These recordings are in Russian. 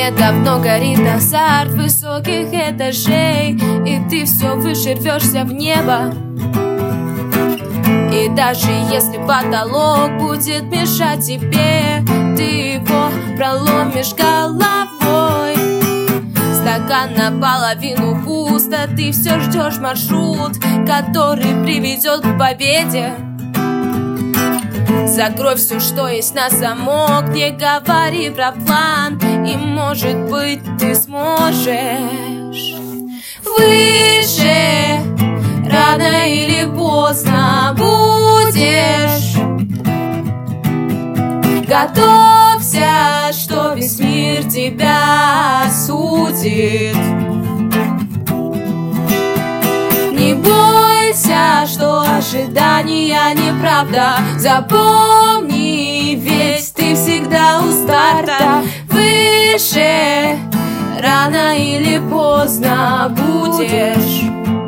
Мне давно горит азарт высоких этажей, и ты все выше рвешься в небо. И даже если потолок будет мешать тебе, ты его проломишь головой. Стакан наполовину пусто, ты все ждешь маршрут, который приведет к победе. Закрой все, что есть на замок, не говори про план, и может быть ты сможешь выше. Рано или поздно будешь. Готовься, что весь мир тебя осудит. Не бойся, что ожидания неправда. Запомни, ведь ты всегда у старта. Выше, рано или поздно будешь.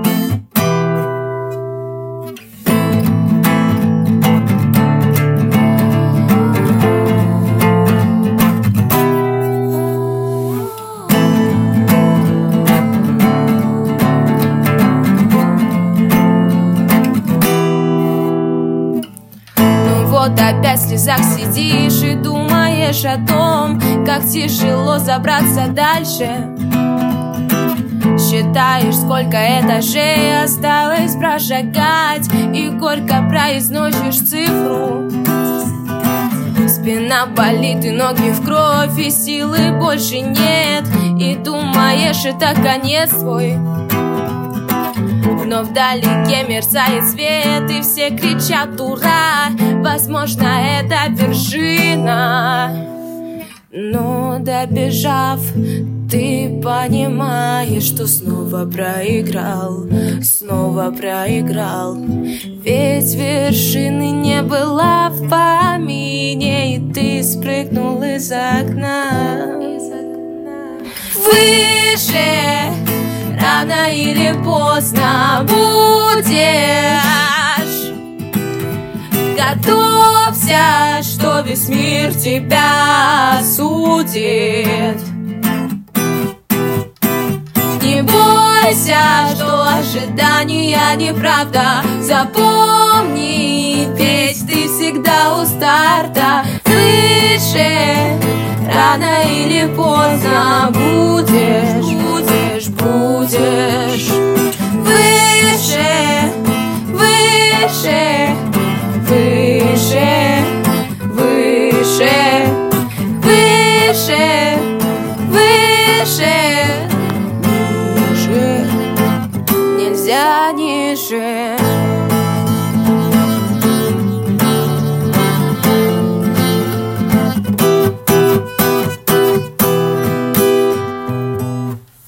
Вот опять в слезах сидишь и думаешь о том, как тяжело забраться дальше. Считаешь, сколько этажей осталось прожигать, и горько произносишь цифру. Спина болит и ноги в кровь, и силы больше нет, и думаешь, это конец твой. Но вдалеке мерцает свет, и все кричат «Ура!» Возможно, это вершина. Но добежав, ты понимаешь, что снова проиграл. Снова проиграл. Ведь вершины не было в помине, и ты спрыгнул из окна. Выше, рано или поздно будешь. Готовься, что весь мир тебя осудит. Не бойся, что ожидания неправда. Запомни, ведь ты всегда у старта. Выше, рано или поздно будешь. Будешь выше, выше, выше, выше, выше, выше, ниже, нельзя ниже.